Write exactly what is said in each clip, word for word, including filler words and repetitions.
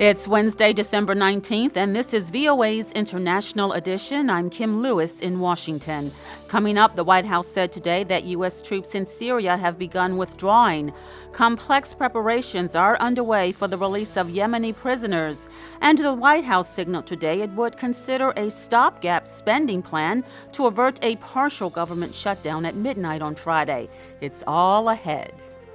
It's Wednesday, December nineteenth, and this is V O A's International Edition. I'm Kim Lewis in Washington. Coming up, the White House said today that U S troops in Syria have begun withdrawing. Complex preparations are underway for the release of Yemeni prisoners. And the White House signaled today it would consider a stopgap spending plan to avert a partial government shutdown at midnight on Friday. It's all ahead.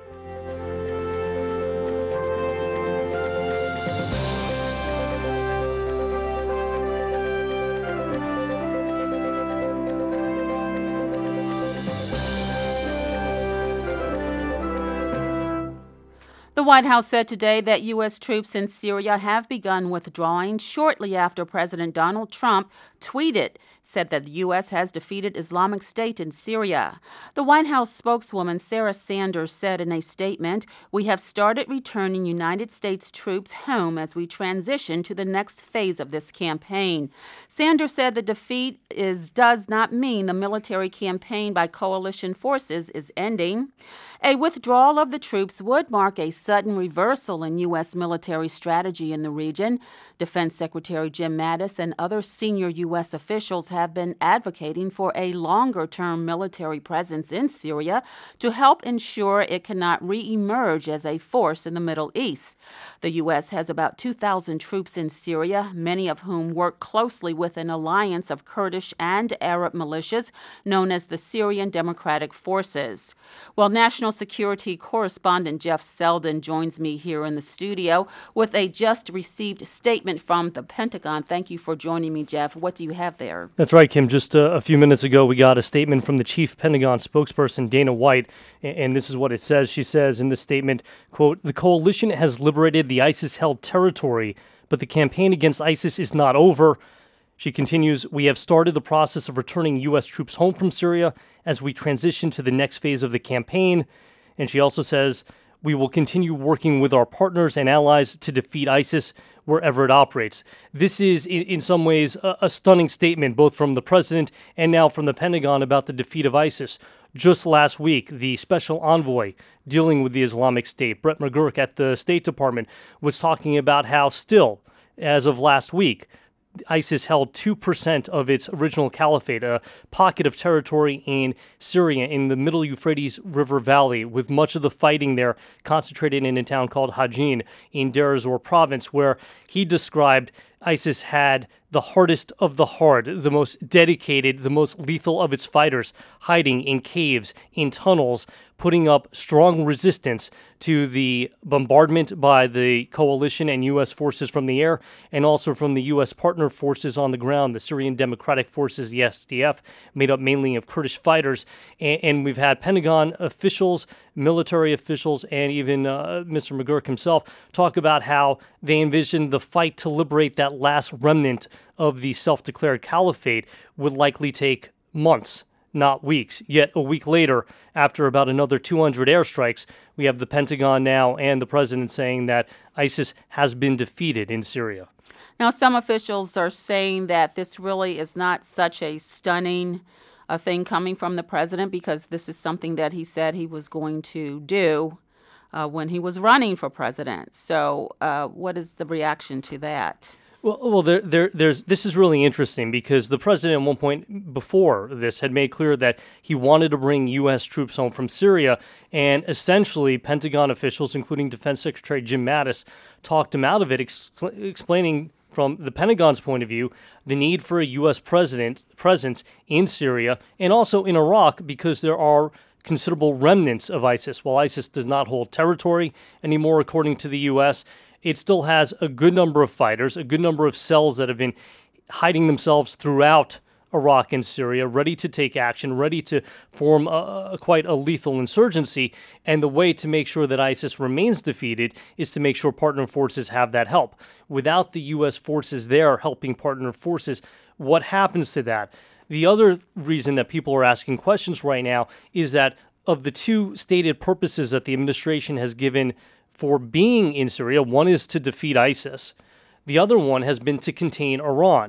The White House said today that U S troops in Syria have begun withdrawing shortly after President Donald Trump tweeted, said that the U S has defeated Islamic State in Syria. The White House spokeswoman Sarah Sanders said in a statement, "We have started returning United States troops home as we transition to the next phase of this campaign." Sanders said the defeat is does not mean the military campaign by coalition forces is ending. A withdrawal of the troops would mark a sudden reversal in U S military strategy in the region. Defense Secretary Jim Mattis and other senior U S officials have been advocating for a longer-term military presence in Syria to help ensure it cannot re-emerge as a force in the Middle East. The U S has about two thousand troops in Syria, many of whom work closely with an alliance of Kurdish and Arab militias known as the Syrian Democratic Forces. Well, National Security correspondent Jeff Selden joins me here in the studio with a just-received statement from the Pentagon. Thank you for joining me, Jeff. What do you have there? That's right, Kim. Just uh, a few minutes ago, we got a statement from the chief Pentagon spokesperson, Dana White, and this is what it says. She says in the statement, quote, "The coalition has liberated the ISIS-held territory, but the campaign against ISIS is not over." She continues, "We have started the process of returning U S troops home from Syria as we transition to the next phase of the campaign." And she also says, "We will continue working with our partners and allies to defeat ISIS wherever it operates." This is, in, in some ways, a, a stunning statement, both from the president and now from the Pentagon about the defeat of ISIS. Just last week, the special envoy dealing with the Islamic State, Brett McGurk at the State Department, was talking about how still, as of last week, ISIS held two percent of its original caliphate, a pocket of territory in Syria in the middle Euphrates River Valley, with much of the fighting there concentrated in a town called Hajin in Deir ez-Zor province, where he described ISIS had the hardest of the hard, the most dedicated, the most lethal of its fighters, hiding in caves, in tunnels, putting up strong resistance to the bombardment by the coalition and U S forces from the air, and also from the U S partner forces on the ground, the Syrian Democratic Forces, the S D F, made up mainly of Kurdish fighters. And, and we've had Pentagon officials, military officials, and even uh, Mister McGurk himself talk about how they envisioned the fight to liberate that last remnant of the self-declared caliphate would likely take months, not weeks. Yet a week later, after about another two hundred airstrikes, we have the Pentagon now and the president saying that ISIS has been defeated in Syria. Now, some officials are saying that this really is not such a stunning uh, thing coming from the president, because this is something that he said he was going to do uh, when he was running for president. So uh, what is the reaction to that? Well, well, there, there, there's. This is really interesting because the president, at one point before this, had made clear that he wanted to bring U S troops home from Syria, and essentially, Pentagon officials, including Defense Secretary Jim Mattis, talked him out of it, ex- explaining from the Pentagon's point of view the need for a U S president presence in Syria and also in Iraq, because there are considerable remnants of ISIS. While ISIS does not hold territory anymore, according to the U S, it still has a good number of fighters, a good number of cells that have been hiding themselves throughout Iraq and Syria, ready to take action, ready to form a, a, quite a lethal insurgency. And the way to make sure that ISIS remains defeated is to make sure partner forces have that help. Without the U S forces there helping partner forces, what happens to that? The other reason that people are asking questions right now is that of the two stated purposes that the administration has given for being in Syria, one is to defeat ISIS. The other one has been to contain Iran.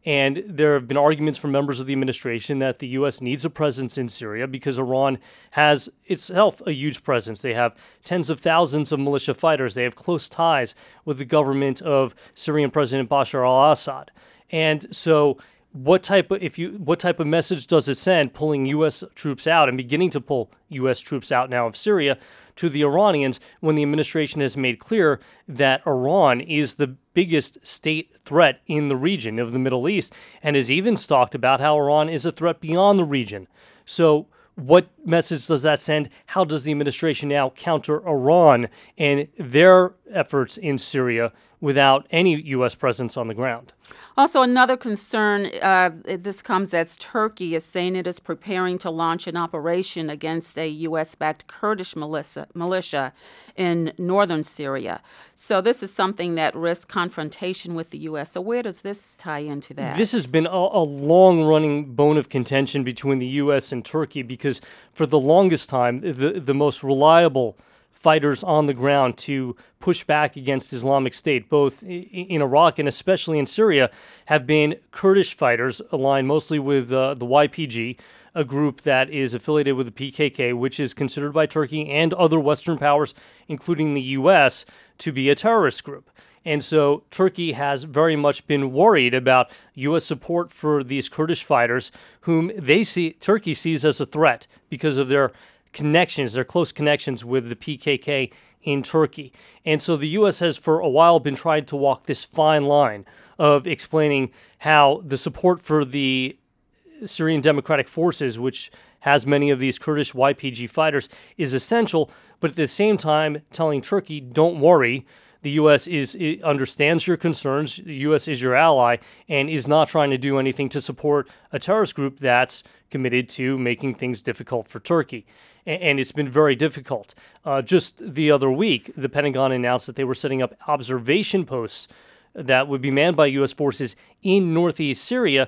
And there have been arguments from members of the administration that the U S needs a presence in Syria because Iran has itself a huge presence. They have tens of thousands of militia fighters. They have close ties with the government of Syrian President Bashar al-Assad. And so what type of if you what type of message does it send pulling U S troops out and beginning to pull U S troops out now of Syria to the Iranians when the administration has made clear that Iran is the biggest state threat in the region of the Middle East and has even talked about how Iran is a threat beyond the region. So what message does that send? How does the administration now counter Iran and their efforts in Syria without any U S presence on the ground? Also, another concern, uh, this comes as Turkey is saying it is preparing to launch an operation against a U S-backed Kurdish militia, militia in northern Syria. So this is something that risks confrontation with the U S. So where does this tie into that? This has been a, a long-running bone of contention between the U S and Turkey because for the longest time, the, the most reliable fighters on the ground to push back against Islamic State, both in Iraq and especially in Syria, have been Kurdish fighters aligned mostly with uh, the Y P G, a group that is affiliated with the P K K, which is considered by Turkey and other Western powers, including the U S, to be a terrorist group. And so Turkey has very much been worried about U S support for these Kurdish fighters, whom they see Turkey sees as a threat because of their connections, their close connections with the P K K in Turkey. And so the U S has for a while been trying to walk this fine line of explaining how the support for the Syrian Democratic Forces, which has many of these Kurdish Y P G fighters, is essential, but at the same time telling Turkey, don't worry, the U S is it understands your concerns, the U S is your ally, and is not trying to do anything to support a terrorist group that's committed to making things difficult for Turkey. And it's been very difficult. Uh, just the other week, the Pentagon announced that they were setting up observation posts that would be manned by U S forces in northeast Syria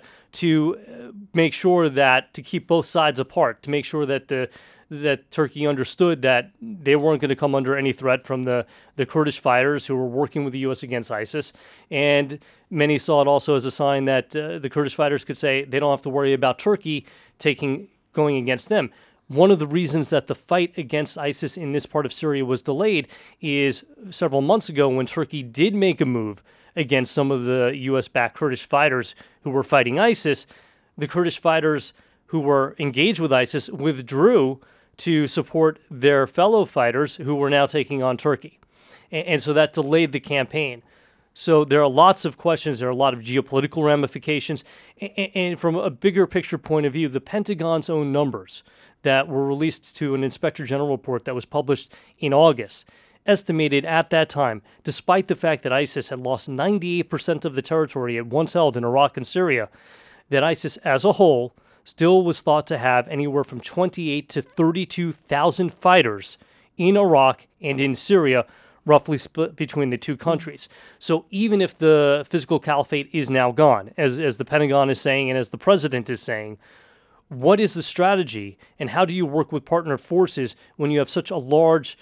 to make sure that, to keep both sides apart, to make sure that the that Turkey understood that they weren't going to come under any threat from the, the Kurdish fighters who were working with the U S against ISIS. And many saw it also as a sign that uh, the Kurdish fighters could say they don't have to worry about Turkey taking going against them. One of the reasons that the fight against ISIS in this part of Syria was delayed is several months ago when Turkey did make a move against some of the U S-backed Kurdish fighters who were fighting ISIS. The Kurdish fighters who were engaged with ISIS withdrew to support their fellow fighters who were now taking on Turkey. And, and so that delayed the campaign. So there are lots of questions. There are a lot of geopolitical ramifications. And, and from a bigger picture point of view, the Pentagon's own numbers that were released to an Inspector General report that was published in August estimated at that time, despite the fact that ISIS had lost ninety-eight percent of the territory it once held in Iraq and Syria, that ISIS as a whole still was thought to have anywhere from twenty-eight to thirty-two thousand fighters in Iraq and in Syria, roughly split between the two countries. So even if the physical caliphate is now gone, as, as the Pentagon is saying and as the president is saying, what is the strategy and how do you work with partner forces when you have such a large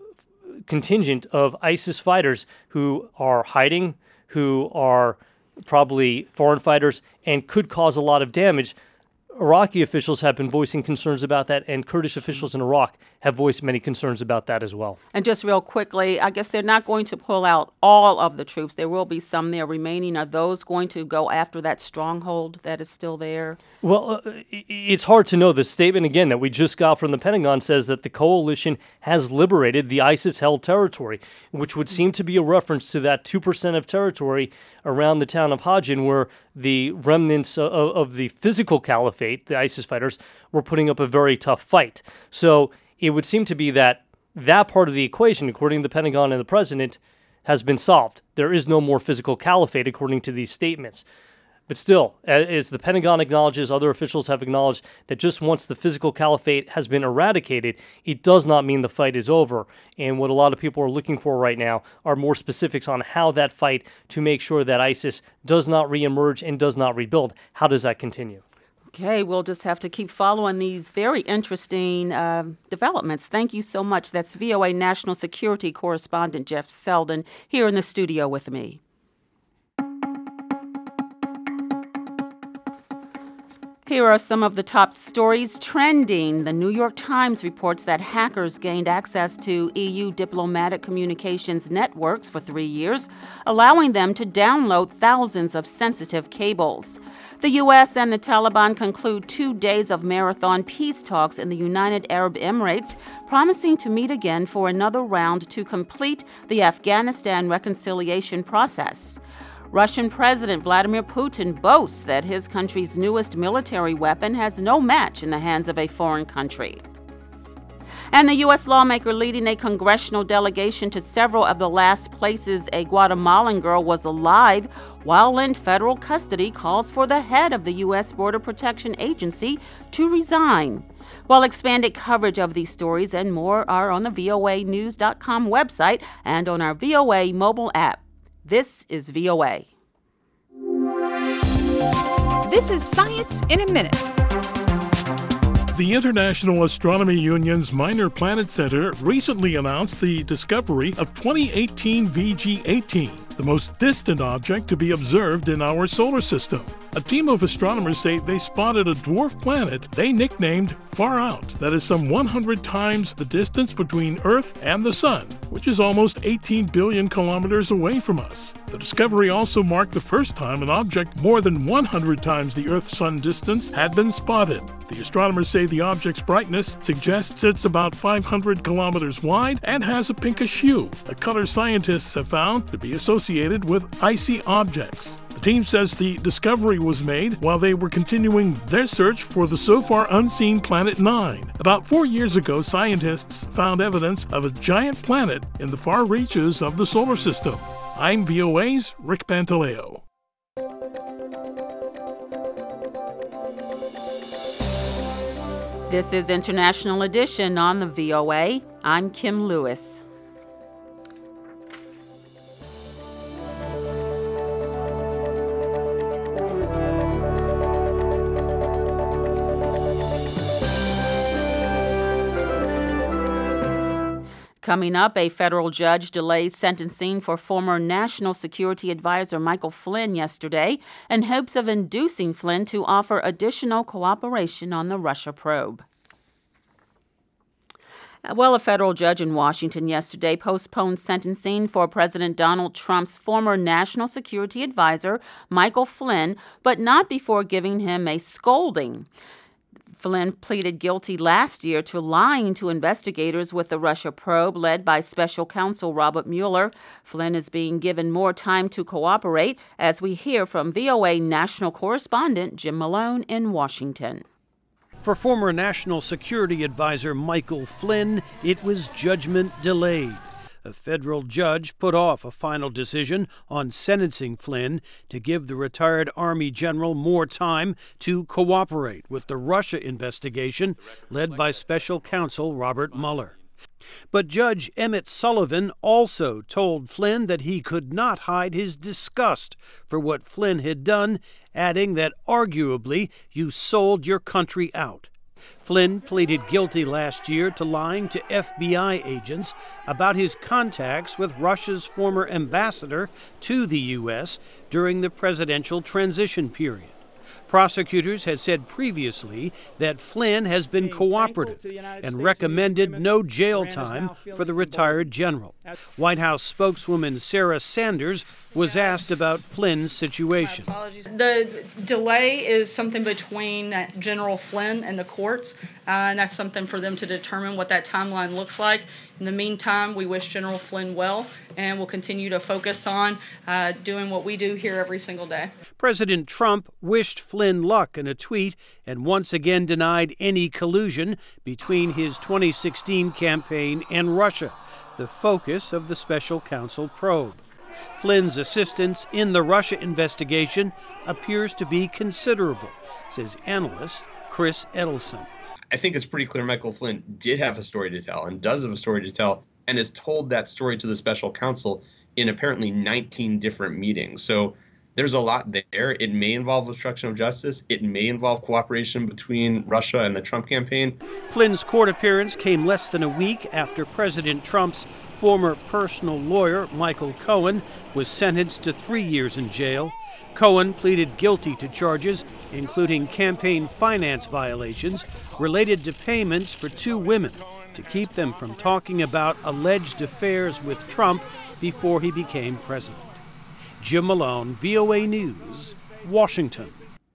contingent of ISIS fighters who are hiding, who are probably foreign fighters, and could cause a lot of damage? Iraqi officials have been voicing concerns about that, and Kurdish officials in Iraq have voiced many concerns about that as well. And just real quickly, I guess they're not going to pull out all of the troops. There will be some there remaining. Are those going to go after that stronghold that is still there? Well, uh, it's hard to know. The statement, again, that we just got from the Pentagon says that the coalition has liberated the ISIS-held territory, which would seem to be a reference to that two percent of territory around the town of Hajin, where the remnants of, of the physical caliphate, the ISIS fighters, were putting up a very tough fight. So it would seem to be that that part of the equation, according to the Pentagon and the president, has been solved. There is no more physical caliphate, according to these statements. But still, as the Pentagon acknowledges, other officials have acknowledged that just once the physical caliphate has been eradicated, it does not mean the fight is over. And what a lot of people are looking for right now are more specifics on how that fight to make sure that ISIS does not reemerge and does not rebuild. How does that continue? Okay, we'll just have to keep following these very interesting uh, developments. Thank you so much. That's V O A National Security Correspondent Jeff Selden here in the studio with me. Here are some of the top stories trending. The New York Times reports that hackers gained access to E U diplomatic communications networks for three years, allowing them to download thousands of sensitive cables. The U S and the Taliban conclude two days of marathon peace talks in the United Arab Emirates, promising to meet again for another round to complete the Afghanistan reconciliation process. Russian President Vladimir Putin boasts that his country's newest military weapon has no match in the hands of a foreign country. And the U S lawmaker leading a congressional delegation to several of the last places a Guatemalan girl was alive while in federal custody calls for the head of the U S Border Protection Agency to resign. While expanded coverage of these stories and more are on the V O A news dot com website and on our V O A mobile app. This is V O A. This is Science in a Minute. The International Astronomy Union's Minor Planet Center recently announced the discovery of twenty eighteen V G eighteen, the most distant object to be observed in our solar system. A team of astronomers say they spotted a dwarf planet they nicknamed Far Out, that is some one hundred times the distance between Earth and the Sun, which is almost eighteen billion kilometers away from us. The discovery also marked the first time an object more than one hundred times the Earth-Sun distance had been spotted. The astronomers say the object's brightness suggests it's about five hundred kilometers wide and has a pinkish hue, a color scientists have found to be associated with icy objects. The team says the discovery was made while they were continuing their search for the so far unseen Planet nine. About four years ago, scientists found evidence of a giant planet in the far reaches of the solar system. I'm V O A's Rick Pantaleo. This is International Edition on the V O A. I'm Kim Lewis. Coming up, a federal judge delays sentencing for former National Security Advisor Michael Flynn yesterday in hopes of inducing Flynn to offer additional cooperation on the Russia probe. Well, a federal judge in Washington yesterday postponed sentencing for President Donald Trump's former National Security Advisor Michael Flynn, but not before giving him a scolding. Flynn pleaded guilty last year to lying to investigators with the Russia probe led by special counsel Robert Mueller. Flynn is being given more time to cooperate, as we hear from V O A national correspondent Jim Malone in Washington. For former National Security Advisor Michael Flynn, it was judgment delayed. A federal judge put off a final decision on sentencing Flynn to give the retired Army general more time to cooperate with the Russia investigation led by special counsel Robert Mueller. But Judge Emmett Sullivan also told Flynn that he could not hide his disgust for what Flynn had done, adding that arguably you sold your country out. Flynn pleaded guilty last year to lying to F B I agents about his contacts with Russia's former ambassador to the U S during the presidential transition period. Prosecutors had said previously that Flynn has been cooperative and recommended no jail time for the retired general. White House spokeswoman Sarah Sanders was asked about Flynn's situation. The delay is something between General Flynn and the courts, uh, and that's something for them to determine what that timeline looks like. In the meantime, we wish General Flynn well, and we'll continue to focus on uh, doing what we do here every single day. President Trump wished Flynn luck in a tweet and once again denied any collusion between his twenty sixteen campaign and Russia, the focus of the special counsel probe. Flynn's assistance in the Russia investigation appears to be considerable, says analyst Chris Edelson. I think it's pretty clear Michael Flynn did have a story to tell and does have a story to tell and has told that story to the special counsel in apparently nineteen different meetings. So there's a lot there. It may involve obstruction of justice. It may involve cooperation between Russia and the Trump campaign. Flynn's court appearance came less than a week after President Trump's former personal lawyer, Michael Cohen, was sentenced to three years in jail. Cohen pleaded guilty to charges including campaign finance violations related to payments for two women to keep them from talking about alleged affairs with Trump before he became president. Jim Malone, V O A News, Washington.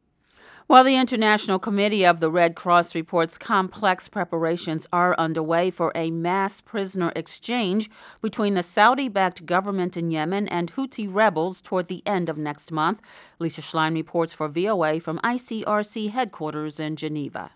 Well, the International Committee of the Red Cross reports complex preparations are underway for a mass prisoner exchange between the Saudi-backed government in Yemen and Houthi rebels toward the end of next month. Lisa Schlein reports for V O A from I C R C headquarters in Geneva.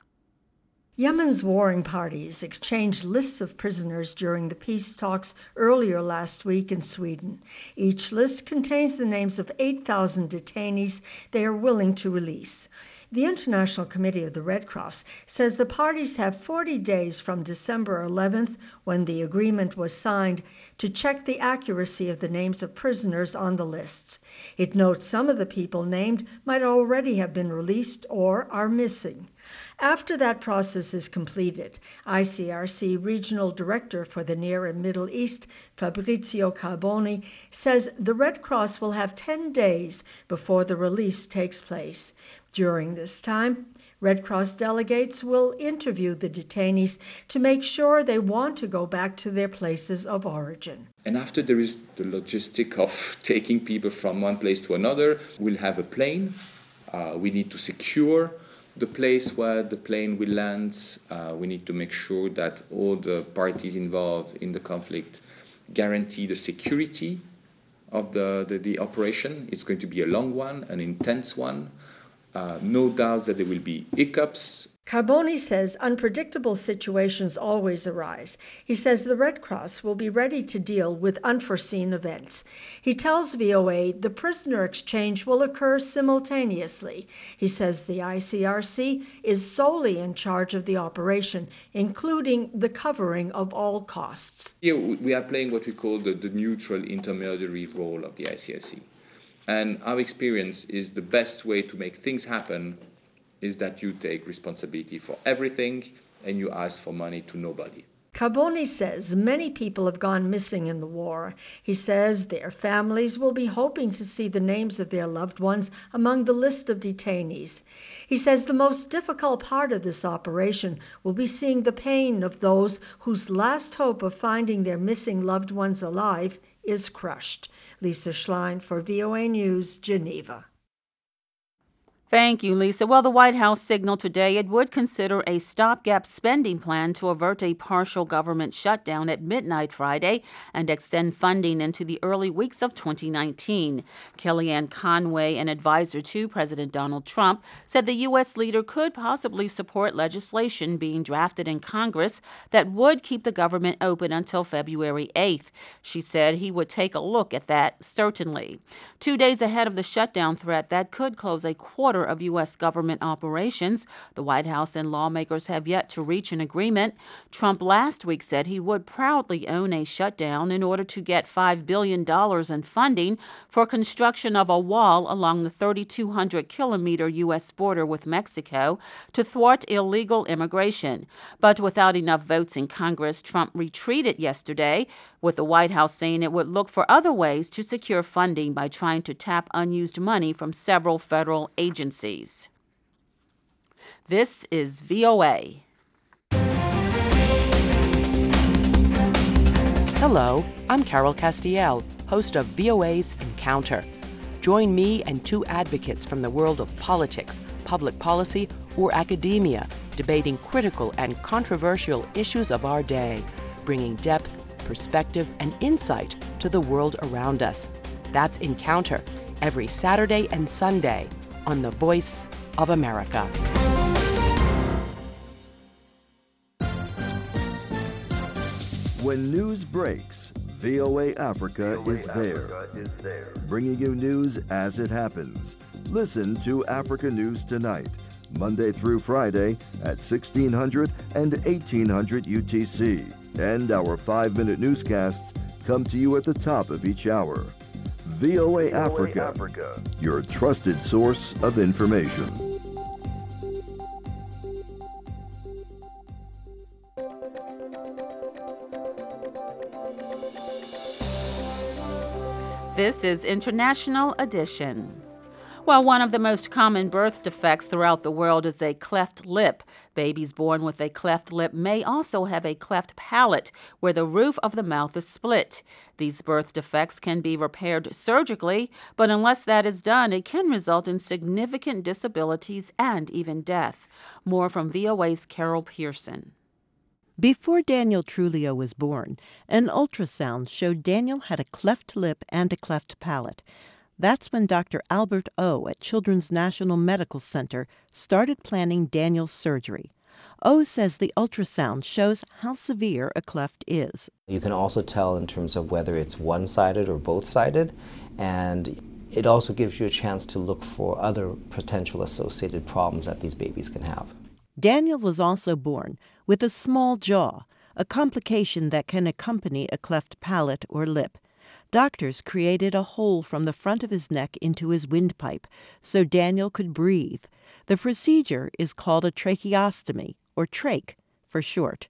Yemen's warring parties exchanged lists of prisoners during the peace talks earlier last week in Sweden. Each list contains the names of eight thousand detainees they are willing to release. The International Committee of the Red Cross says the parties have forty days from December eleventh, when the agreement was signed, to check the accuracy of the names of prisoners on the lists. It notes some of the people named might already have been released or are missing. After that process is completed, I C R C Regional Director for the Near and Middle East, Fabrizio Carboni, says the Red Cross will have ten days before the release takes place. During this time, Red Cross delegates will interview the detainees to make sure they want to go back to their places of origin. And after there is the logistic of taking people from one place to another, we'll have a plane. Uh, we need to secure the place where the plane will land. Uh, we need to make sure that all the parties involved in the conflict guarantee the security of the, the, the operation. It's going to be a long one, an intense one. Uh, no doubt that there will be hiccups. Carboni says unpredictable situations always arise. He says the Red Cross will be ready to deal with unforeseen events. He tells V O A the prisoner exchange will occur simultaneously. He says the I C R C is solely in charge of the operation, including the covering of all costs. Here we are playing what we call the, the neutral intermediary role of the I C R C. And our experience is the best way to make things happen is that you take responsibility for everything and you ask for money to nobody. Carboni says many people have gone missing in the war. He says their families will be hoping to see the names of their loved ones among the list of detainees. He says the most difficult part of this operation will be seeing the pain of those whose last hope of finding their missing loved ones alive is crushed. Lisa Schlein for V O A News, Geneva. Thank you, Lisa. Well, the White House signaled today it would consider a stopgap spending plan to avert a partial government shutdown at midnight Friday and extend funding into the early weeks of twenty nineteen. Kellyanne Conway, an advisor to President Donald Trump, said the U S leader could possibly support legislation being drafted in Congress that would keep the government open until February eighth. She said he would take a look at that, certainly. Two days ahead of the shutdown threat that could close a quarter of U S government operations, the White House and lawmakers have yet to reach an agreement. Trump last week said he would proudly own a shutdown in order to get five billion dollars in funding for construction of a wall along the thirty-two hundred kilometer U S border with Mexico to thwart illegal immigration. But without enough votes in Congress, Trump retreated yesterday, with the White House saying it would look for other ways to secure funding by trying to tap unused money from several federal agencies. This is V O A. Hello, I'm Carol Castiel, host of V O A's Encounter. Join me and two advocates from the world of politics, public policy, or academia, debating critical and controversial issues of our day, bringing depth, perspective, and insight to the world around us. That's Encounter, every Saturday and Sunday on The Voice of America. When news breaks, V O A Africa is there, bringing you news as it happens. Listen to Africa News Tonight, Monday through Friday at sixteen hundred and eighteen hundred U T C. And our five-minute newscasts come to you at the top of each hour. V O A Africa, Africa, your trusted source of information. This is International Edition. Well, one of the most common birth defects throughout the world is a cleft lip. Babies born with a cleft lip may also have a cleft palate, where the roof of the mouth is split. These birth defects can be repaired surgically, but unless that is done, it can result in significant disabilities and even death. More from V O A's Carol Pearson. Before Daniel Trulio was born, an ultrasound showed Daniel had a cleft lip and a cleft palate. That's when Doctor Albert O at Children's National Medical Center started planning Daniel's surgery. O says the ultrasound shows how severe a cleft is. You can also tell in terms of whether it's one-sided or both-sided, and it also gives you a chance to look for other potential associated problems that these babies can have. Daniel was also born with a small jaw, a complication that can accompany a cleft palate or lip. Doctors created a hole from the front of his neck into his windpipe so Daniel could breathe. The procedure is called a tracheostomy, or trach for short.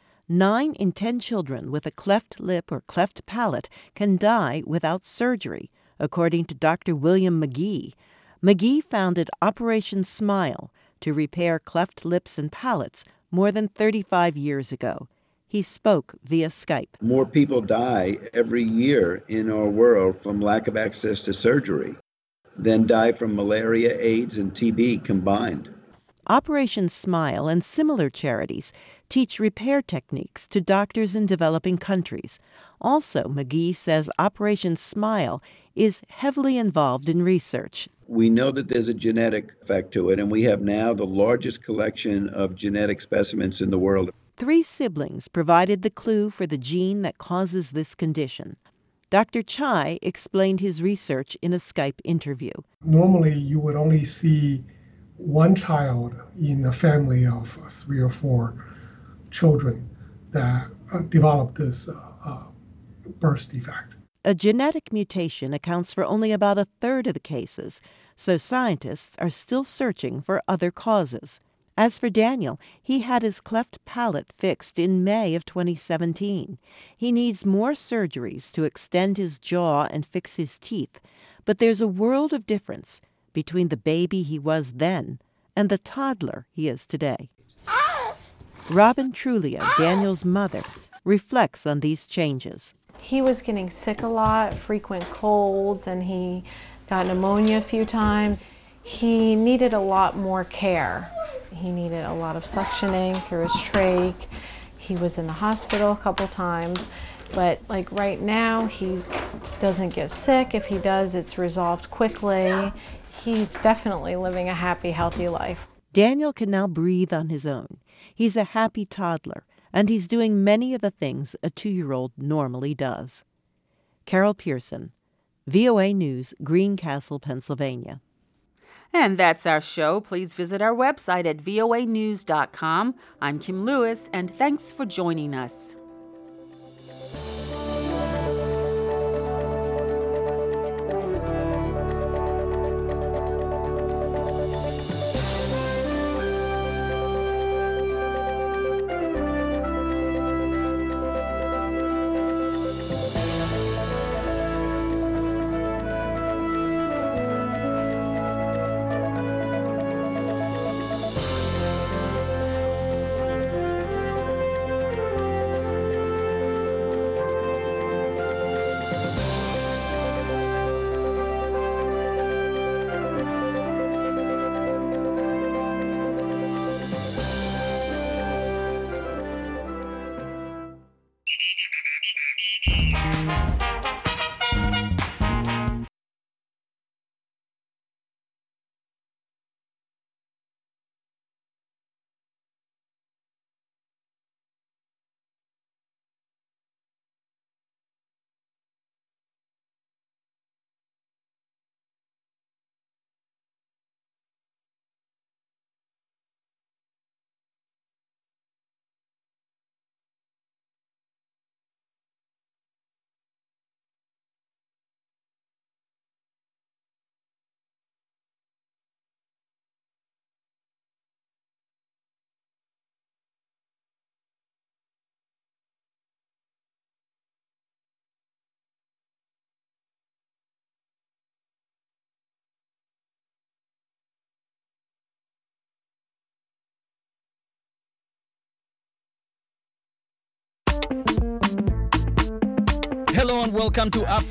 Nine in ten children with a cleft lip or cleft palate can die without surgery, according to Doctor William McGee. McGee founded Operation Smile to repair cleft lips and palates more than thirty-five years ago. He spoke via Skype. More people die every year in our world from lack of access to surgery than die from malaria, AIDS, and T B combined. Operation Smile and similar charities teach repair techniques to doctors in developing countries. Also, McGee says Operation Smile is heavily involved in research. We know that there's a genetic effect to it, and we have now the largest collection of genetic specimens in the world. Three siblings provided the clue for the gene that causes this condition. Doctor Chai explained his research in a Skype interview. Normally, you would only see one child in a family of three or four children that uh, develop this uh, uh, birth defect. A genetic mutation accounts for only about a third of the cases, so scientists are still searching for other causes. As for Daniel, he had his cleft palate fixed in May of twenty seventeen. He needs more surgeries to extend his jaw and fix his teeth, but there's a world of difference between the baby he was then and the toddler he is today. Robin Trulio, Daniel's mother, reflects on these changes. He was getting sick a lot, frequent colds, and he got pneumonia a few times. He needed a lot more care. He needed a lot of suctioning through his trach. He was in the hospital a couple times, but like right now, he doesn't get sick. If he does, it's resolved quickly. He's definitely living a happy, healthy life. Daniel can now breathe on his own. He's a happy toddler, and he's doing many of the things a two-year-old normally does. Carol Pearson, V O A News, Greencastle, Pennsylvania. And that's our show. Please visit our website at V O A news dot com. I'm Kim Lewis, and thanks for joining us. Hello and welcome to Up